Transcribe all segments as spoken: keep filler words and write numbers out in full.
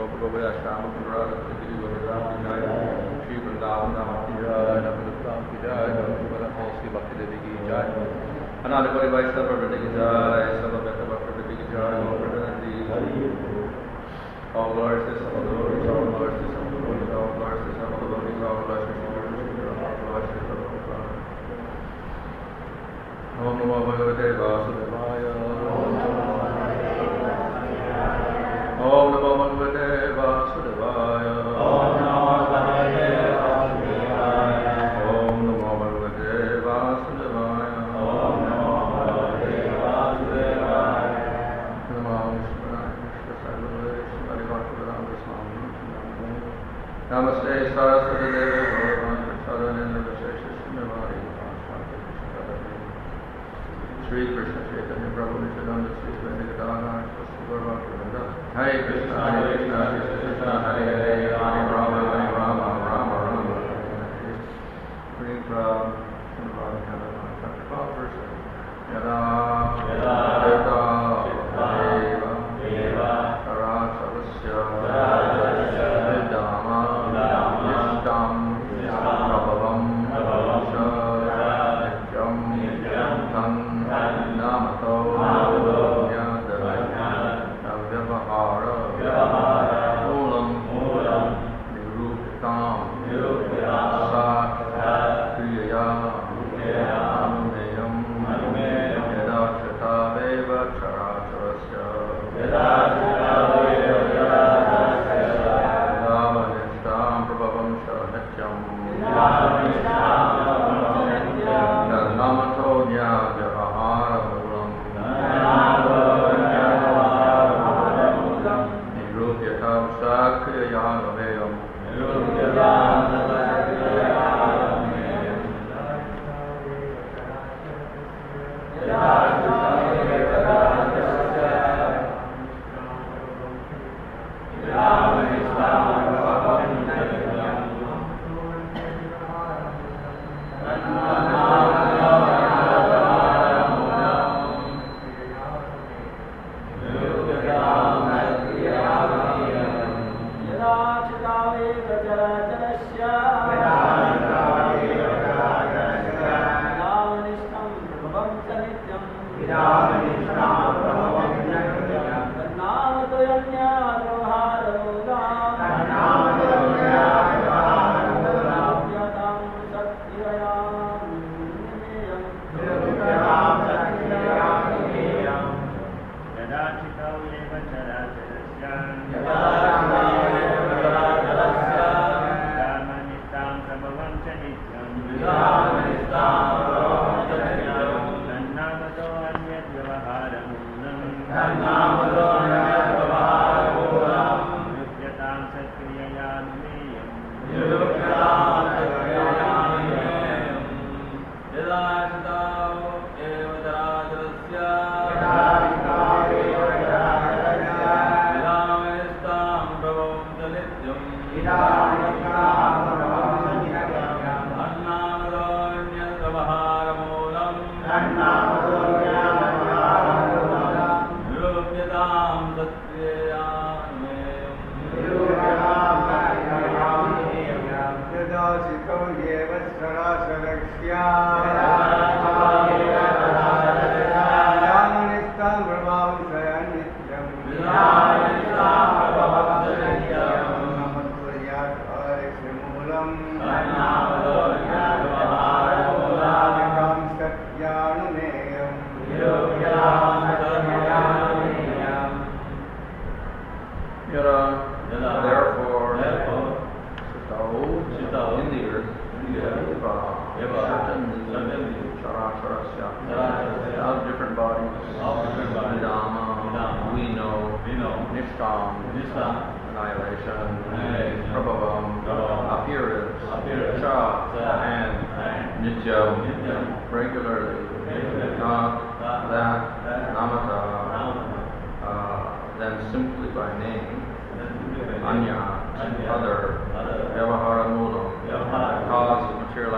Gopa Gopa Shama Kundara Sri Govardhan Ki Jai, Shri Vrindavan Dham Ki Jai, Navadupam Ki Jai, Navadupam Halsi Bhakti Devi Ki Jai, Ananda Kori Vaishnava Vrata Ki Jai, Sabhaveta Bhakti Devi Ki Jai, Govardhan. All glories to some of the glories, all glories to some of the glories, all glories to some of the glories, all glories to some of the glories, all glories to some of the glories. Om Namo Bhagavate Vasudevaya. Om Namo Bhagavate Vasudevaya. Om Namo Bhagavate Vasudevaya. Om Namo Bhagavate Vasudevaya. Om Namo Bhagavate Vasudevaya. Namo Namaste Saraswati Devi Bhagavan Prasadana Vishesha Srimati Sri Krishna Chaitanya Prabhu Nityananda Sri Venkatananda Sri Gauravakranda Hare Krishna Hare Krishna Krishna Krishna Hare Hare Hare Rama Hare Rama Rama Rama Reading from chapter twelve verse Yada Yada Yada Deva Deva Sarasavasya Vidama Nishtam Prabhavam Nityam Tan Namato Nyada Navyavahara Mulam Nirupitam Sat Kriyaya Anumeyam Yada Chataveva Characharasya Namanistam Prabhavam Nityam Namato Nyavavahara Mulam Nirupyatam Sakriyayam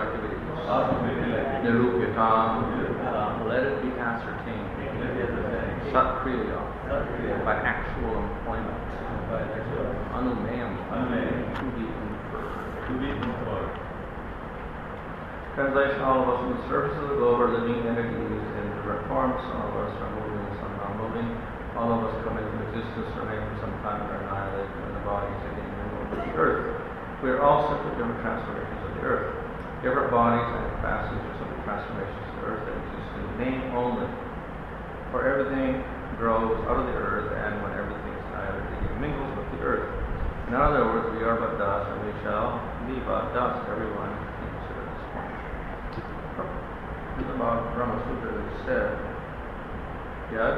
Let it be ascertained Satkriya, by actual employment. Anumeyam, to be inferred. To be inferred. Translation: all of us on the surface of the globe are living entities in different forms. Some of us are moving, some not moving. All of us come into existence or remain for some time and are annihilated when the bodies are getting mingled with the earth. We are all simply different transformations of the earth. Different bodies and capacities are simply transformations of the earth that exist in name only. For everything grows out of the earth, and when everything is annihilated, it mingles with the earth. In other words, we are but dust, and we shall be but dust. Everyone consider this point. In the Brahma Sutra, it said, Yad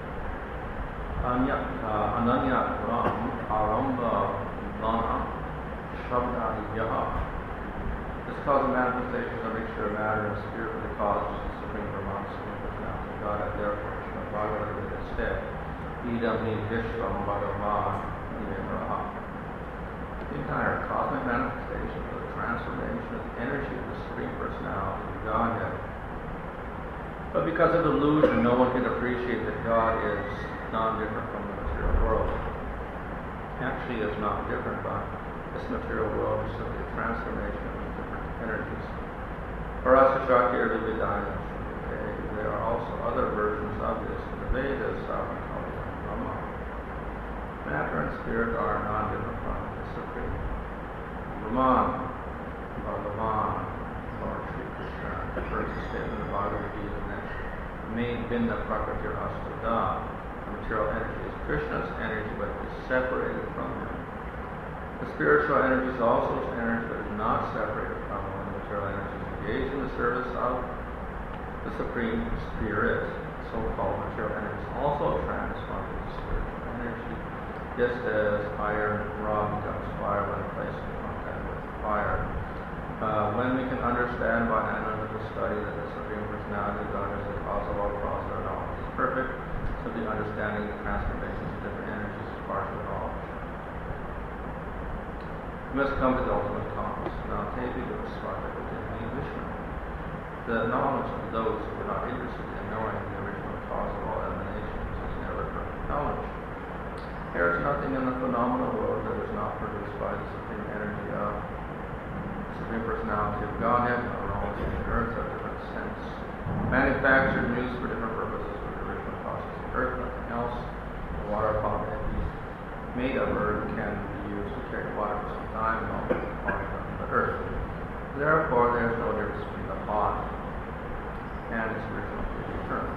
Ananya Ram Aramba Lana Shabda Yaha. This cause of manifestations are a mixture of matter and spirit for the cause, which is the supreme Brahman, supreme personality of God, and therefore Srimad Bhagavatam instead. Idam hi Vishvam Bhagavan Nivaraha. The entire cosmic manifestation of the transformation of the energy of the supreme personality of Godhead. But because of illusion, no one can appreciate that God is non-different from the material world. Actually, is not different, but this material world is simply a transformation of different energies. For us, the Shakti are the Vedas. Okay? There are also other versions of this. In the Vedas, some call it Brahma. Matter and spirit are non-different from the supreme Brahman, Bhagavan, Lord Sri Krishna. The first statement of Bhagavad Gita next. Made Binda Prakriti Astada. The material energy is Krishna's energy, but it is separated from him. The spiritual energy is also his energy, but is not separated from him. The material energy is engaged in the service of the Supreme Spirit. So-called material energy is also transformed into spiritual energy, just as iron raw becomes fire when placed in contact with fire. Uh, when we can understand by analytical study that the Supreme Personality of God is the cause of all causes and all is perfect, simply understanding the transformations of different energies is partial knowledge. We must come to the ultimate cause. Now, Tevi Svata Vishnu. The knowledge of those who are not interested in knowing the original cause of all emanations is never perfect knowledge. There is nothing in the phenomenal world that is not produced by the supreme energy of the Supreme Personality of Godhead. Our knowledge of the earth are different sense, manufactured and used for different purposes, but the original cause is the earth, nothing else. The water pot made of earth can be used to carry water for some time, and all the water from the earth. Therefore, there is no difference between the pot and its original return.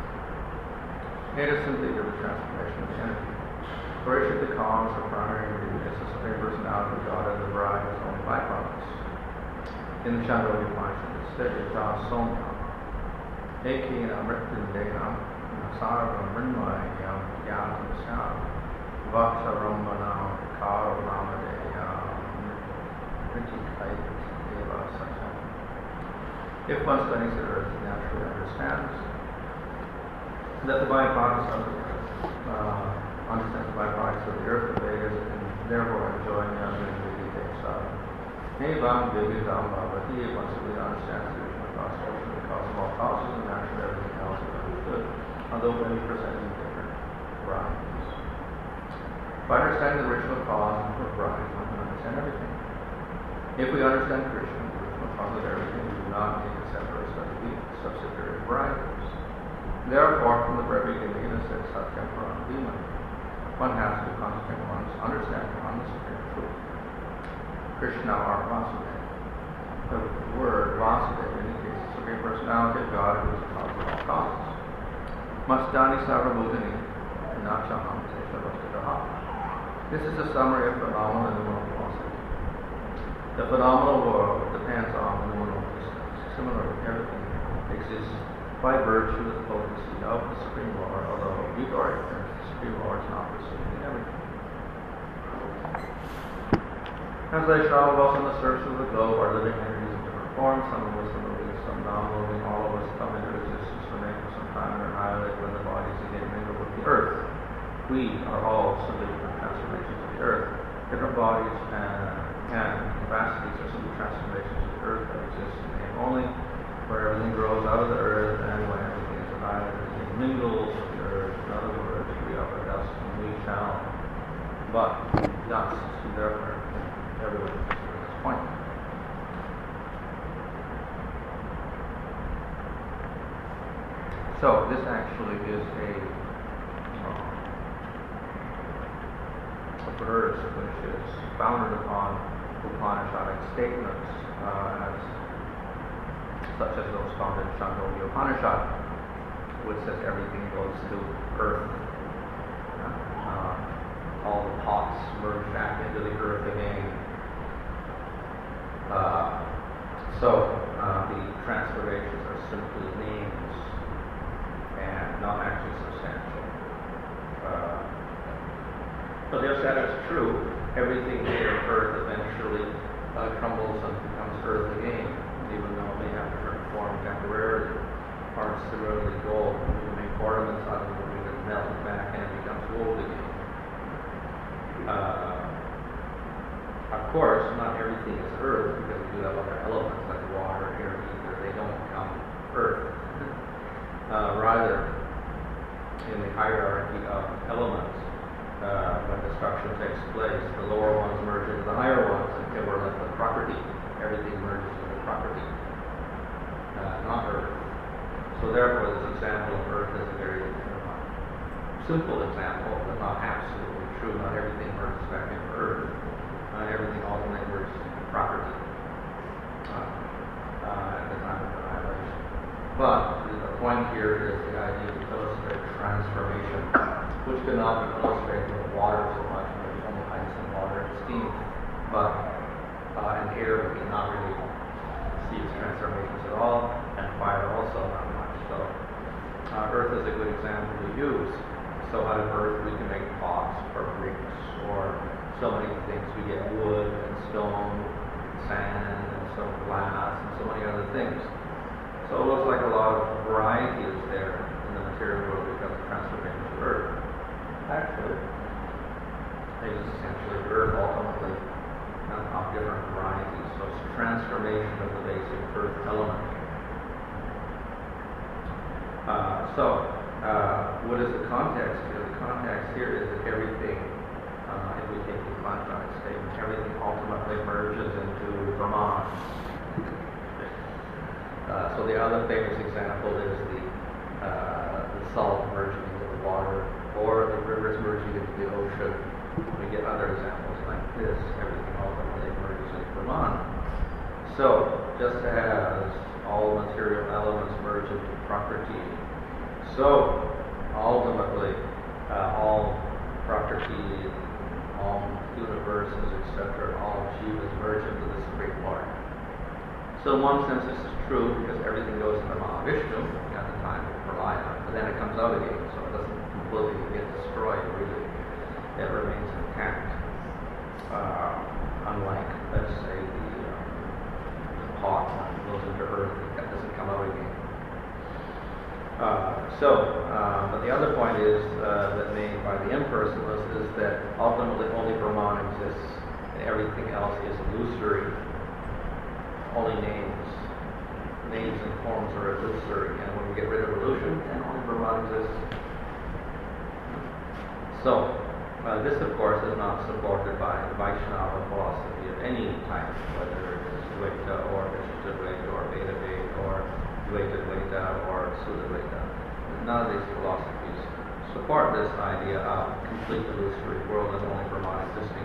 It is simply the transformation of the energy. For each of the cause or primary ingredient is the Supreme Personality of God as the bride of its own byproducts. In the Chandogya Upanishad, it said, Yata Somya, Ekena Mrityundena, Nasara Mrinmayam, Yatam Sam, Vaksha Rambana, Karo Ramadeya, Ritikait, Deva Sacha. If one studies the earth, he naturally understands that the byproducts of the earth, uh, understands the byproducts of the earth, the Vedas, and therefore enjoying them in the details of Nevam Vividam Bhavati. If one simply understands the original cause, the cause of all causes, and naturally everything else is understood, although many presenting different varieties. By understanding the original cause of varieties, one can understand everything. If we understand Krishna, the original cause of everything, we do not need to separate subsidiary varieties. Therefore, from the very beginning, it says Satyam Param Bhima. One has to concentrate one's understanding on the supreme truth. Krishna or Vasudeva. The word Vasudeva indicates the Supreme Personality of God who is the cause of all causes. Mastani Sarvabhutani Nachaham Teshavastadaha. This is a summary of phenomenal and numinal philosophy. The phenomenal world depends on the numinal existence. Similarly, everything exists by virtue of the potency of the Supreme Lord, although Udari terms the Supreme Lord is not received in everything. Translation: all of us on the surface of the globe are living entities in different forms. Some of us are moving, some non-moving. All of us come into existence, remain for some time, and are annihilated when the bodies again mingle with the earth. We are all simply different transformations of the earth. Different bodies and, and capacities are simply transformations of the earth that exist in name only, where everything grows out of the earth, and when everything is annihilated, it mingles with the earth. in other words, we are but dust and we shall but dust. Therefore, everyone is at this point. So this actually is a, uh, a verse which is founded upon Upanishadic statements, uh, as such as those found in Chandogya Upanishad, which says everything goes to earth. Uh, uh, all the pots merge back into the earth again. Uh, so uh, the transformations are simply names and not actually substantial. Uh, but if that is true, everything made of earth eventually uh, crumbles and becomes earth again, even though it may have different form temporarily. Parts similarly gold, we can make ornaments out of it, we can melt it back and it becomes gold again. Uh, of course, not everything is earth, because we do have other elements like water, air, ether. They don't become earth. Uh, rather, in the hierarchy of elements, uh, when destruction takes place, the lower ones merge into the higher ones, and we're left with property. Everything merges into property, uh, not earth. So therefore, this example of earth is a very uh, simple example, but not absolutely true. Not everything merges back into earth. Not everything ultimately merges into property uh, uh, at the time of annihilation. But the point here is the idea to illustrate transformation, which cannot be illustrated with water so much, there's only ice and water and steam. But uh, in air, we cannot really see its transformations at all, and fire also not much. So uh, earth is a good example to use. So out of earth, we can make pots or bricks or so many things. We get wood and stone, sand, and some glass, and so many other things. So it looks like a lot of variety is there in the material world because of transformation of earth. Actually, it is essentially earth ultimately uh, of different varieties. So it's transformation of the basic earth element. Uh, so, uh, what is the context here? The context here is that everything, uh, if we take the Upanishadic statement, everything ultimately merges into Brahman. Uh, so the other famous example is the, uh, the salt merging into the water, or the rivers merging into the ocean. We get other examples like this. Everything ultimately merges into Brahman. So, just as all material elements merge into property, so ultimately uh, all property, all universes, et cetera, all jivas merge into the Supreme Lord. So in one sense this is true because everything goes into Mahavishnu at the time of Pralaya, but then it comes out again, so it doesn't completely get destroyed really. It remains intact. Uh, unlike, let's say, the, uh, the pot goes into earth, that doesn't come out again. Uh, so, uh, but the other point is uh, that made by the impersonalists is that ultimately only Brahman exists and everything else is illusory. Only names, names and forms are illusory, and when we get rid of illusion, then only Brahman exists. So, uh, this of course is not supported by Vaishnava philosophy of any type, whether it's Dvaita or Vishishtadvaita or Vedaveda or Dvaita or Suddhadvaita. None of these philosophies support this idea of complete illusory world as only Brahman existing.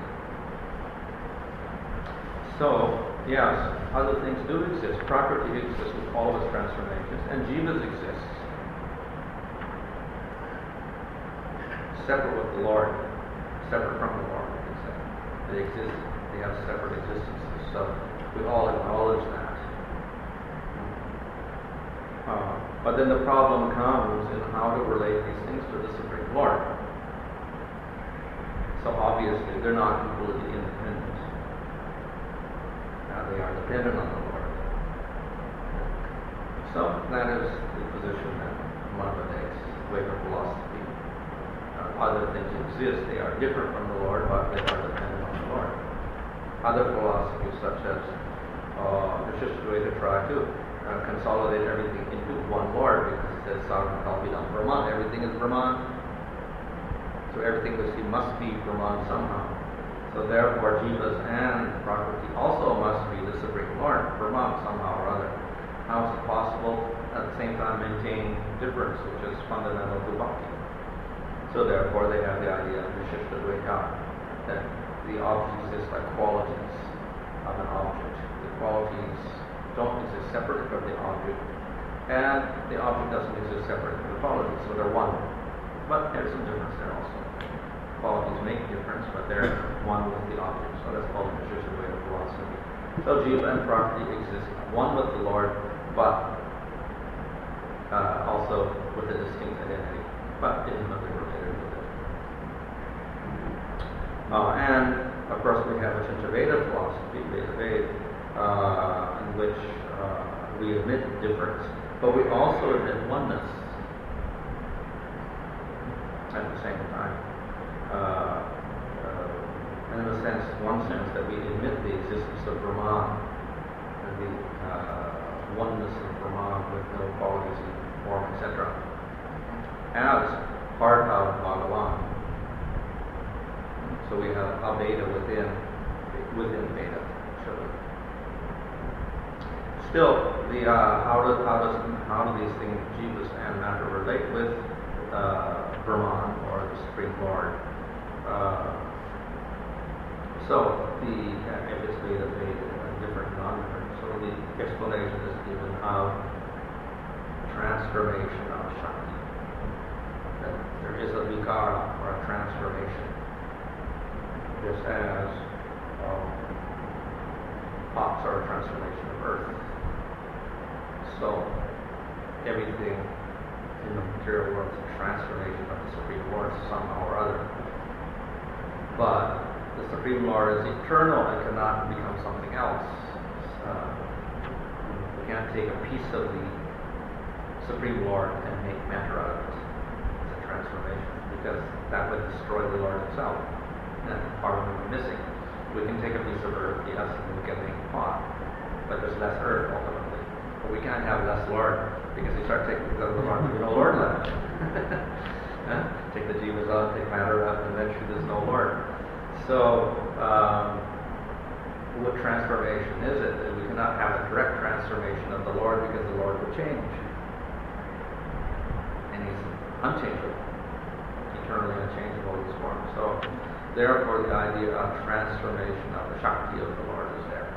So, yes, other things do exist. Prakriti exists with all of its transformations, and jivas exist separate with the Lord, separate from the Lord, we can say. They exist, they have separate existences, so we all acknowledge that. Uh, but then the problem comes in how to relate these things to the Supreme Lord. So obviously, they're not completely independent. Now they are dependent on the Lord. So that is the position that Madhva takes, Advaita philosophy. Uh, other things exist, they are different from the Lord, but they are dependent on the Lord. Other philosophies such as uh, Vishishtadvaita try to uh, consolidate everything into one Lord because it says Sarvam Kalvidam Brahman, everything is Brahman. So everything we see must be Brahman somehow. So therefore, Jivas and Prakriti also must be the Supreme Lord, Brahman somehow or other. How is it possible? At the same time maintain difference, which is fundamental to bhakti. So therefore, they have the idea of Vishishta Dvaita, that the objects exist like qualities of an object. The qualities don't exist separately from the object, and the object doesn't exist separately from the qualities, so they're one. But there's some difference there also. Qualities make difference, but they're one with the object. So that's called the Vishishta Dvaita philosophy. So Jiva and Prakriti exist one with the Lord, but uh, also with a distinct identity, but intimately related with it. Uh, and of course we have a Veda philosophy, Veda Veda, uh, in which uh, we admit difference, but we also admit oneness at the same time. Uh, uh, in a sense, one sense that we admit the existence of Brahman and the uh, oneness of Brahman with no qualities in form, et cetera, as part of Bhagavan. So we have Abheda within within Veda. Still, the uh, how does how does how do these things, Jivas and matter, relate with uh, Brahman or the Supreme Lord? Uh, so the uh, if it's Veda, Veda, and different, non-different. So the explanation is given of transformation of Shakti. That there is a vikara or a transformation, just as um, pots are a transformation of earth. So everything in the material world is a transformation of the Supreme Lord somehow or other. But the Supreme Lord is eternal and cannot become something else. Uh, we can't take a piece of the Supreme Lord and make matter out of it. It's a transformation, because that would destroy the Lord himself. And part of it we're missing. We can take a piece of earth, yes, and we can make a pot, but there's less earth ultimately. But we can't have less Lord, because we start taking the Lord, there's no Lord left. Yeah? Take the jivas out, take matter out, and eventually there's no Lord. So, um, what transformation is it? We cannot have a direct transformation of the Lord, because the Lord would change. And he's unchangeable, eternally unchangeable in his form. So, therefore, the idea of transformation of the Shakti of the Lord is there.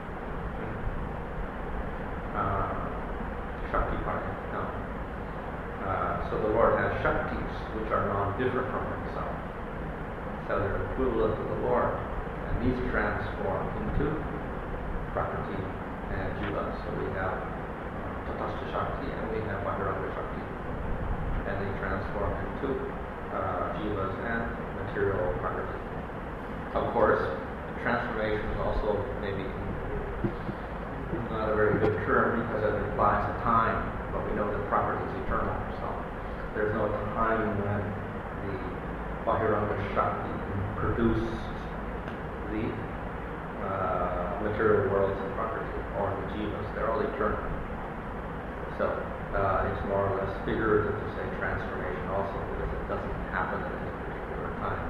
Uh, Shakti Party, no. Uh, so the Lord has Shaktis, which are non-different from himself. So they're equivalent to the Lord. And these transform into Prakriti and Jiva. So we have Tatastha Shakti and we have Bahiranga Shakti. And they transform into uh, Jivas and material Prakriti. Of course, transformation is also maybe not a very good term, because it implies a time, but we know that Prakriti is eternal, so there's no time when the Bahiranga Shakti produce the uh, material worlds in Prakriti, or the Jivas. They're all eternal. So uh, it's more or less figurative to say transformation also, because it doesn't happen at any particular time.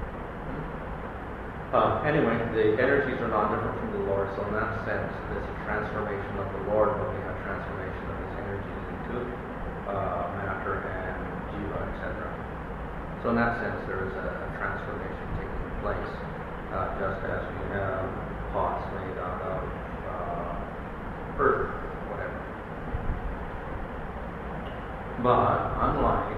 Uh, anyway, the energies are not different from the Lord, so in that sense, there's a transformation of the Lord, but we have transformation of his energies into uh, matter and jiva, et cetera. So in that sense, there is a, a transformation taking place, uh, just as we have pots made out of uh, earth, whatever. But unlike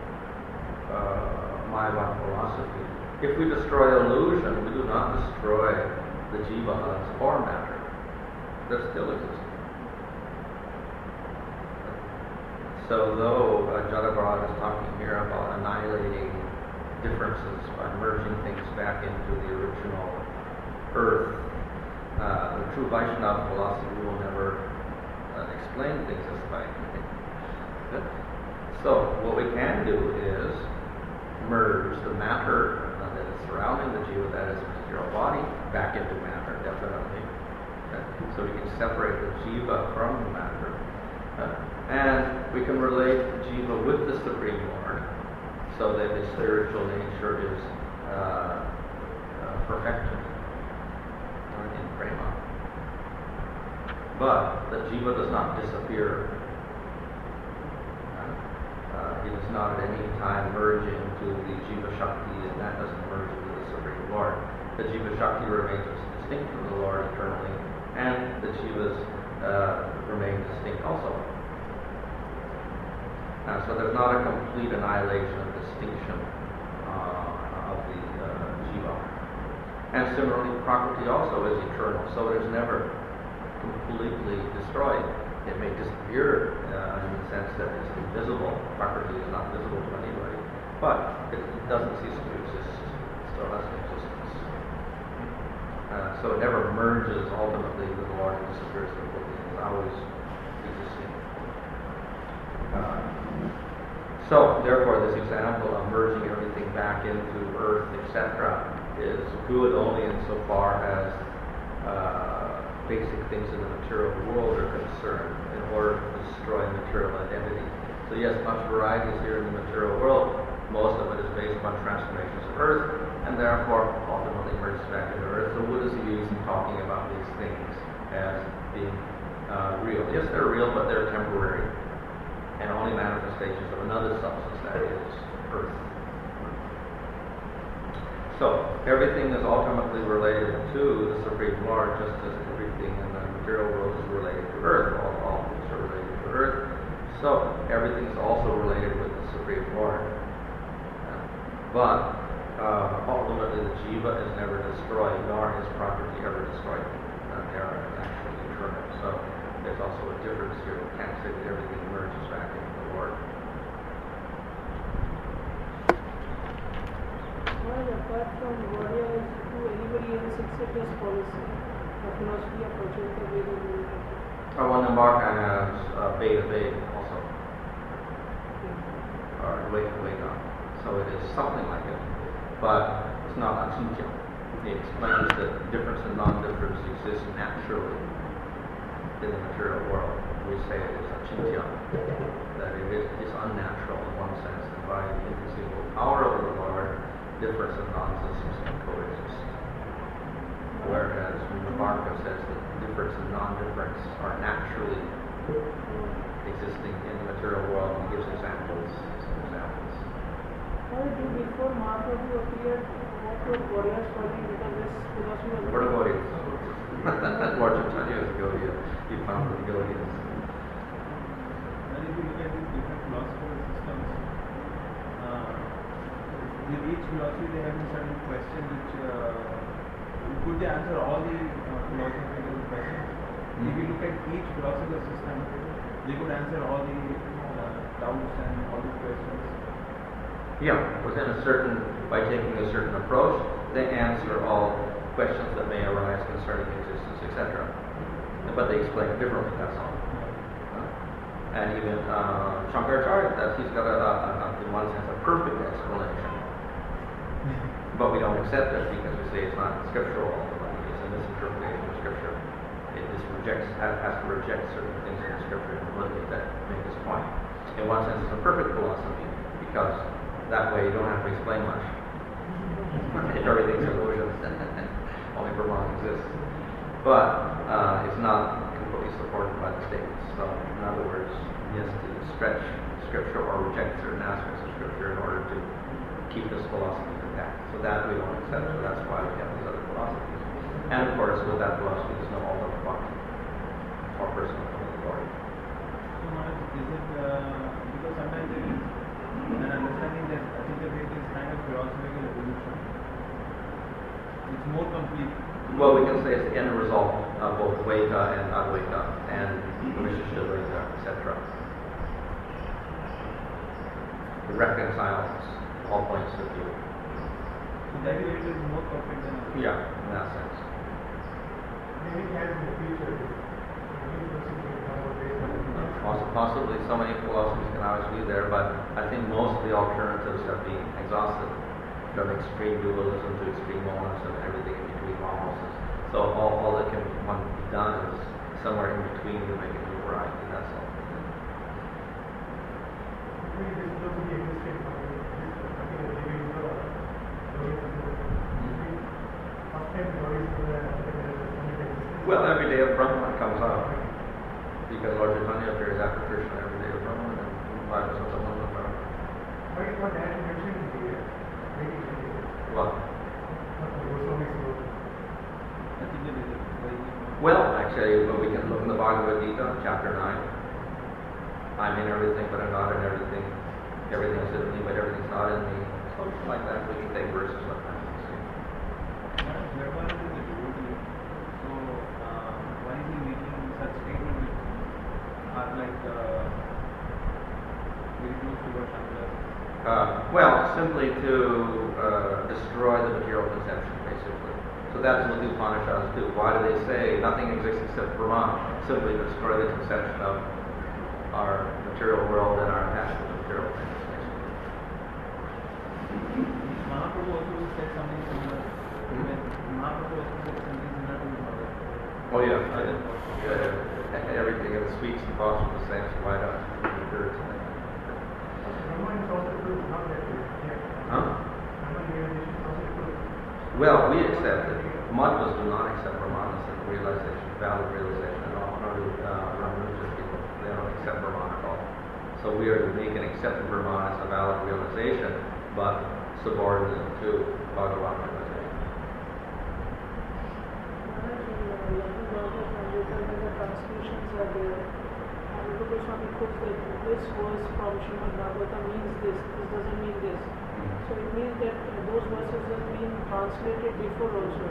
uh, Mayavad philosophy, if we destroy illusion, we do not destroy the jiva as form matter. They're still existing. So though uh, Jadabrad is talking here about annihilating differences by merging things back into the original earth, uh, the true Vaishnava philosophy will never uh, explain things this way. So what we can do is merge the matter that is surrounding the jiva, that is material body, back into matter, definitely. Okay? So we can separate the jiva from the matter. Uh, and we can relate the jiva with the Supreme Lord, so that the spiritual nature is uh, uh, perfected in prema. But the jiva does not disappear. Uh, it is not at any time merging to the jiva shakti, and that doesn't merge into the Supreme Lord. The jiva shakti remains distinct from the Lord eternally, and the jivas uh, remain distinct also. Uh, so there's not a complete annihilation of distinction uh, of the uh, jiva. And similarly, Prakriti also is eternal, so it is never completely destroyed. It may disappear uh, in the sense that it's invisible. Prakriti is not visible to anybody, but it, it doesn't cease to exist. It still has an existence. Uh, so it never merges ultimately with the Lord and disappears completely. It's always existing. Uh, so, therefore, this example of merging everything back into earth, et cetera, is good only insofar as uh, basic things in the material world are concerned in order to destroy material identity. So yes, much variety is here in the material world. Most of it is based upon transformations of earth, and therefore ultimately merges back into earth. So what is the use in talking about these things as being uh, real? Yes, they're real, but they're temporary, and only manifestations of another substance, that is earth. So everything is ultimately related to the Supreme Lord, just as everything in the material world is related to earth. All, all things are related to earth. So everything is also related with the Supreme Lord. But uh, ultimately the jiva is never destroyed, nor is Prakriti ever destroyed. Uh, they are actually eternal. So there's also a difference here. We can't say that everything merges back into the Lord. Well, apart from warriors, do anybody else accept this policy? The philosophy of Pratyeka Veda? Or one Nimbarka has uh, Veda Veda also. Or Veda Veda. So it is something like it. But it's not achintya. It explains that difference and non-difference exist naturally in the material world. We say it is achintya. That it is, is unnatural in one sense, and by the inconceivable power of the Lord, difference and non-existence can coexist. Whereas Nimbarka says that difference and non-difference are naturally existing in the material world, and gives examples. Some examples. How do before Mahaprabhu appeared, what were warriors following? Because this philosophy was... What are Gaudias? Lord Chaitanya is Gaudiya. He founded the Gaudias. And if you look at these different philosophical systems, uh, with each philosophy they have a certain question which uh, could they answer all the uh, philosophical questions? Mm-hmm. If you look at each philosophical system, they could answer all the uh, doubts and all the questions. Yeah, within a certain, by taking a certain approach, they answer all questions that may arise concerning existence, et cetera. But they explain it differently, that's all. Uh, and even uh, Shankaracharya, that's, he's got a, a, a, in one sense, a perfect explanation. But we don't accept it because we say it's not scriptural ultimately. It's a misinterpretation of scripture. It just rejects, has, has to reject certain things in the scripture completely that make this point. In one sense, it's a perfect philosophy because that way you don't have to explain much. If everything's illusions, only Brahman exists. But uh, it's not completely supported by the statements. So, in other words, he has to stretch scripture or reject certain aspects of scripture in order to keep this philosophy intact. So that we don't accept, so that's why we have these other philosophies. And of course, with that philosophy, there's no ultimate bhakti or personal glory. So, Maharaj, is it uh, because sometimes there is an understanding that Achintya Veda is kind of philosophical evolution? It's more complete. Well, we can say it's the end result of both Veda and Advaita and Vishishta Veda, et cetera. It reconciles all points of view. So that way it is more perfect than Achintya. Yeah, in that sense. Maybe it has in the future. Poss- Possibly so many philosophies can always be there, but I think most of the alternatives have been exhausted. From extreme dualism to extreme monism and everything in between almost. So all, all that can one be done is somewhere in between to make a new variety, that's all. Well, every day of Brahman comes out. Because Lord Chaitanya appears after Krishna every day of Brahman and invites us to Mangalapara. Why is not that mentioned in here? Maybe it is. What? Not the Goswami Sloka. I think it is very Well, actually, well, we can look in the Bhagavad Gita, chapter nine. I'm in everything, but I'm not in everything. Everything is in me, but everything's not in me. Something like that. We can take verses like that. and see. Madam, Bhagavan is a devotee. So, uh, why is he making such statements which are like uh, very close to what Shankara? Uh, well, simply to uh, destroy the material conception, basically. So that's what the Upanishads do. Why do they say nothing exists except Brahman? Simply to destroy the conception of our material world and our attachment to material things, basically. Mahaprabhu also said something similar. When Mahaprabhu also said something similar to his mother. Oh yeah, I did. Yeah, everything in the sweets and possible the same, so why not? Birds and things. Brahman is also true, not that way. Yeah. Huh? Brahman realization is also true. Well, we accept it. Madhvas do not accept Brahmanas and realization, valid realization at all. Nor do uh, Ramanuja people. They don't accept Brahman at all. So we are unique in accepting Brahman as a valid realization, but subordinate to Bhagavan realization. The translations are there. And Rupa Goswami quotes that this verse from Srimad Bhagavatam means this, this doesn't mean this. So it means that uh, those verses have been translated before also.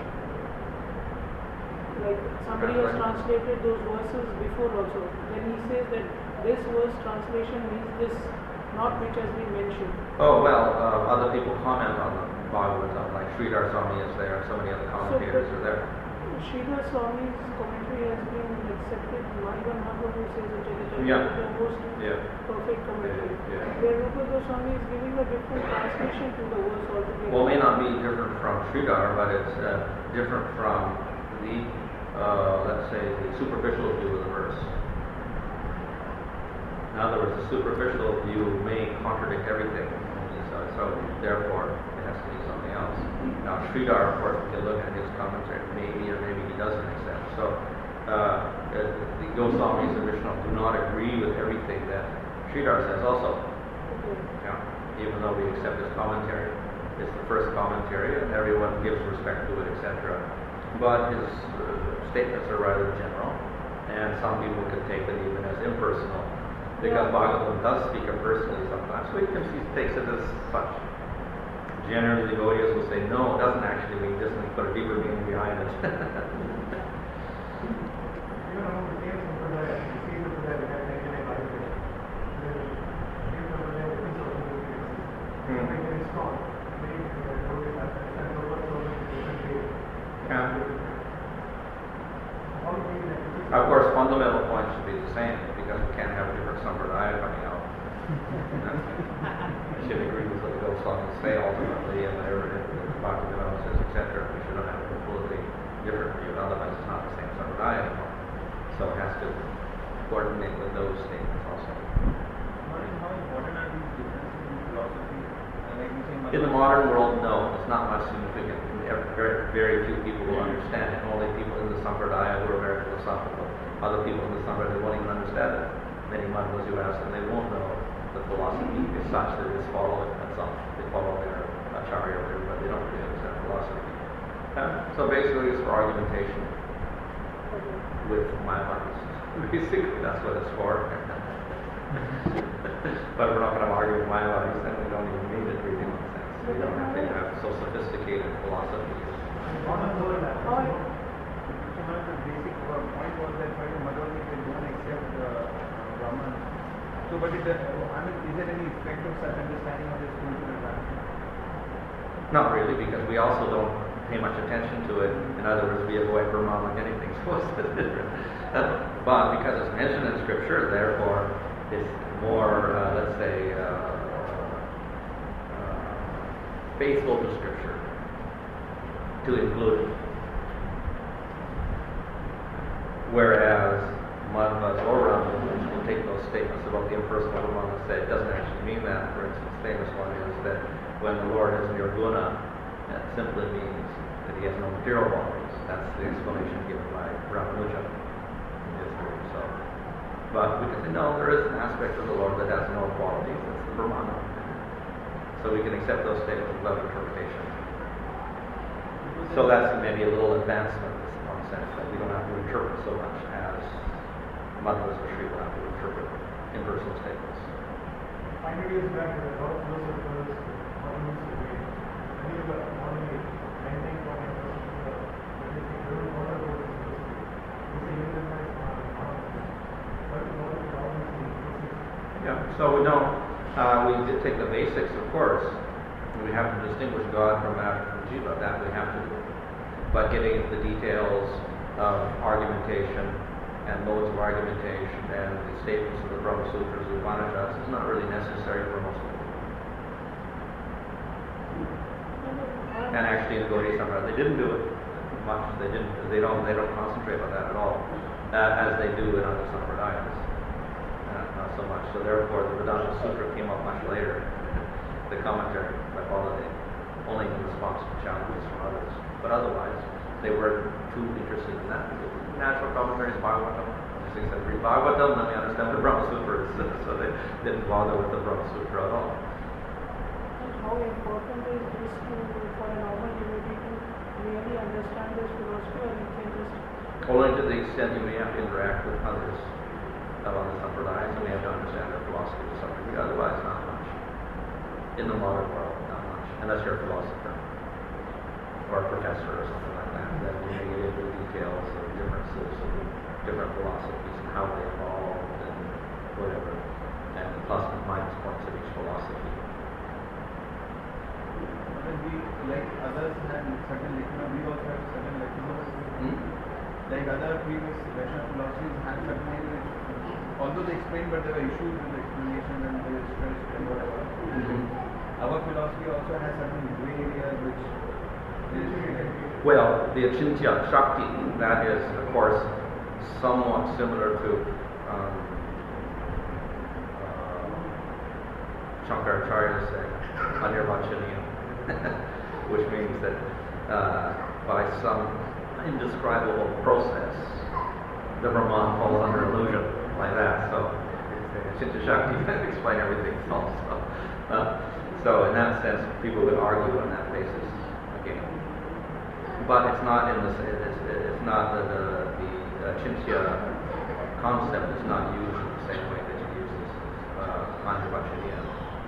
Like somebody has translated those verses before also. Then he says that this verse translation means this, not which has been mentioned. Oh, well, uh, other people comment on the Bhagavatam, like Sridhar Swami is there, so many other commentators are there. Sridhar Swami's commentary has been accepted. Mahima Mahaprabhu says it is Yeah. the most Yeah. perfect commentary. Yeah. Where Rupa Goswami is giving a different translation to the verse altogether. Well, it may not be different from Sridhar, but it's uh, different from the, uh, let's say, the superficial view of the verse. In other words, the superficial view may contradict everything. So, so therefore, it has to be something else. Now, Sridhar, of course, we can look at his commentary, maybe or maybe he doesn't accept. So, uh, the, the Goswamis and Vishnu do not agree with everything that Sridhar says also. Okay. Yeah, even though we accept his commentary, it's the first commentary, and everyone gives respect to it, et cetera. But his uh, statements are rather general, and some people could take it even as impersonal, because Yeah. Bhagavatam does speak impersonally sometimes. So he can- he takes it as such. Generally, devotees will say, no, it doesn't actually mean this, and put a deeper meaning behind it. Even among the same Sampradaya, the same Sampradaya we have ninety-nine articles. The same Sampradaya opens out into the Hmm. Like an ISKCON, many uh, devotees have and Prabhupada told us in different ways. Yeah. All things that which is- Of course, fundamental points should be the same, because we can't have a different Sampradaya coming out. I should agree with what the Goswamis say ultimately, and whatever it is, Bhaktivinoda says, et cetera. We shouldn't have a completely different view, otherwise it's not the same Sampradaya anymore. So it has to coordinate with those statements also. Martin, how important are these differences in philosophy? Uh, like you say, In the modern world, no, it's not much significant. Very, very few people will understand it. Only people in the Sampradaya who are very philosophical. Other people in the Sampradaya won't even understand it. Many Madhvas you ask them, they won't know the philosophy is such that they just follow it. That's all. They follow their acharya or whatever, but they don't really understand philosophy. Uh, so basically, it's for argumentation Okay. with Mayavadis. Basically, that's what it's for. But we're not going to argue with Mayavadis, then we don't even need it really in one sense. We don't have to have so sophisticated philosophy. Modern world, uh, How it- So one of the basic uh, point was that why the Madhvas they don't accept uh, uh, Brahman. So, but it, uh, I mean, is there any effect of such understanding on this spiritual advancement? Not really, because we also don't pay much attention to it. In other words, we avoid Brahman like anything. So it's different. But because it's mentioned in Scripture, therefore, it's more, uh, let's say, uh, uh, faithful to Scripture to include it. Whereas Madhvas or Ramanujas will take those statements about the impersonal Brahman and say it doesn't actually mean that. For instance, the famous one is that when the Lord is nirguna, that simply means that he has no material bodies. That's the explanation given by Ramanuja in his group. So, but we can say, no, there is an aspect of the Lord that has no qualities. That's the Brahmana. So we can accept those statements without interpretation. So that's maybe a little advancement in one sense, that we don't have to interpret so much as Madhva Sri will have to interpret impersonal statements. Five hundred years back, there were a lot of philosophers, modernists, many of the modern nineteen point but they say, don't bother about this philosophy. This is universalized monotheism. But what is the problem is the Yeah, so we don't, uh, we did take the basics, of course. We have to distinguish God from Matter from Jiva, that we have to do. But getting into the details of argumentation and modes of argumentation and the statements of the Brahma Sutras, the Upanishads, is not really necessary for most people. And actually in Gaudiya Sampradaya, they didn't do it much. They didn't. They don't. They don't concentrate on that at all, uh, as they do in other sampradayas. Uh, not so much. So therefore, the Vedanta Sutra came up much later. The commentary by Baladev, only in response to challenges from others. But otherwise, they weren't too interested in that. Natural commentaries, Bhagavatam. Just they said, read Bhagavatam, let me understand the Brahma Sutra. So they didn't bother with the Brahma Sutra at all. And how important is this to, for a normal devotee to really understand this philosophy, or you can just... Only to the extent you may have to interact with others of other sampradayas, you may have to understand their philosophy to some degree. Otherwise, not much. In the modern world, not much. Unless you're a philosopher or a professor or something like that. Then you may get into the details of differences of different philosophies and how they evolved and whatever. And the plus and minus points of each philosophy. But we, like others had certain lectures, we also have certain lectures. Hmm? Like other previous Vaishnava philosophies had certain areas, although they explained, but there were issues with the explanation and they were stressed and whatever. Mm-hmm. Our philosophy also has certain gray areas which is Well, the Achintya Shakti, that is, of course, somewhat similar to um, uh, Shankaracharya saying, Anirvachaniya, which means that uh, by some indescribable process, the Brahman falls under illusion, like that. So, Achintya Shakti can explain everything also. Uh, so, in that sense, people would argue on that basis again. But it's not in the it's, it's not the the, the Achintya concept is not used in the same way that you use this uh, Anirvachaniya.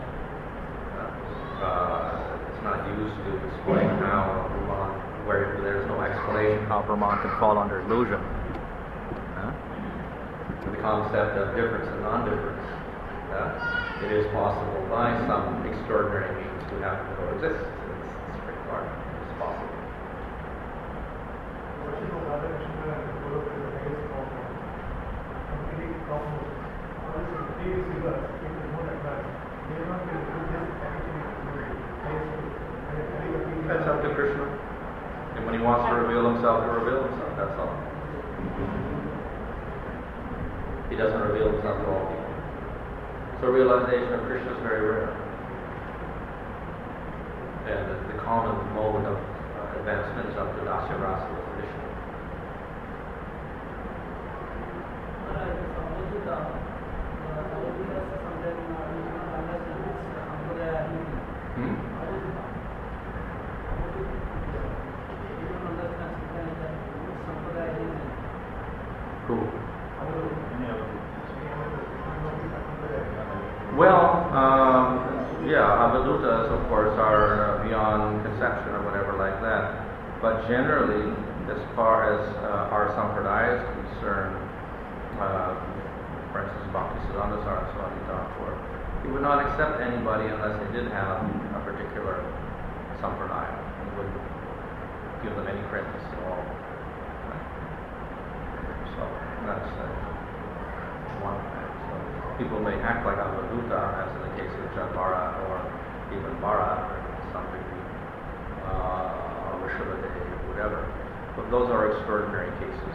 Uh, uh, it's not used to explain how Brahman, where there's no explanation how Brahman can fall under illusion. Uh, the concept of difference and non-difference. Uh, it is possible by some extraordinary means to have them coexist. It's, it's straightforward. It's possible. Worship of Radha Krishna and Guru is the highest form of completely common. All this previous years, it is more advanced. They are not going to do this actually highest good. That's up to Krishna. And when he wants to reveal himself, to reveal himself. That's all. He doesn't reveal himself to all people. So realization of Krishna is very rare. And the, the common mode of uh, advancement is up to Dasya Rasa with Krishna. Hmm? Who? Well, um, yeah, Avadutas, of course, are uh, beyond conception or whatever like that. But generally, as far as uh, our sampradaya is concerned, uh, for instance, Bhaktisiddhanta Saraswati Thakur, he would not accept anybody unless they did have a particular sampradaya. He wouldn't give them any credence at all. Right? So that's uh, one thing. So people may act like Avaduta, as in the case of Jadvara or even Bharat, to some degree, uh, or Rishabhadeva, or whatever. But those are extraordinary cases.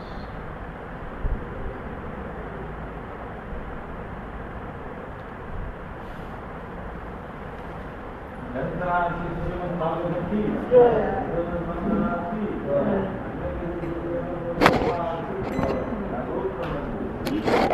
That's the Thank you.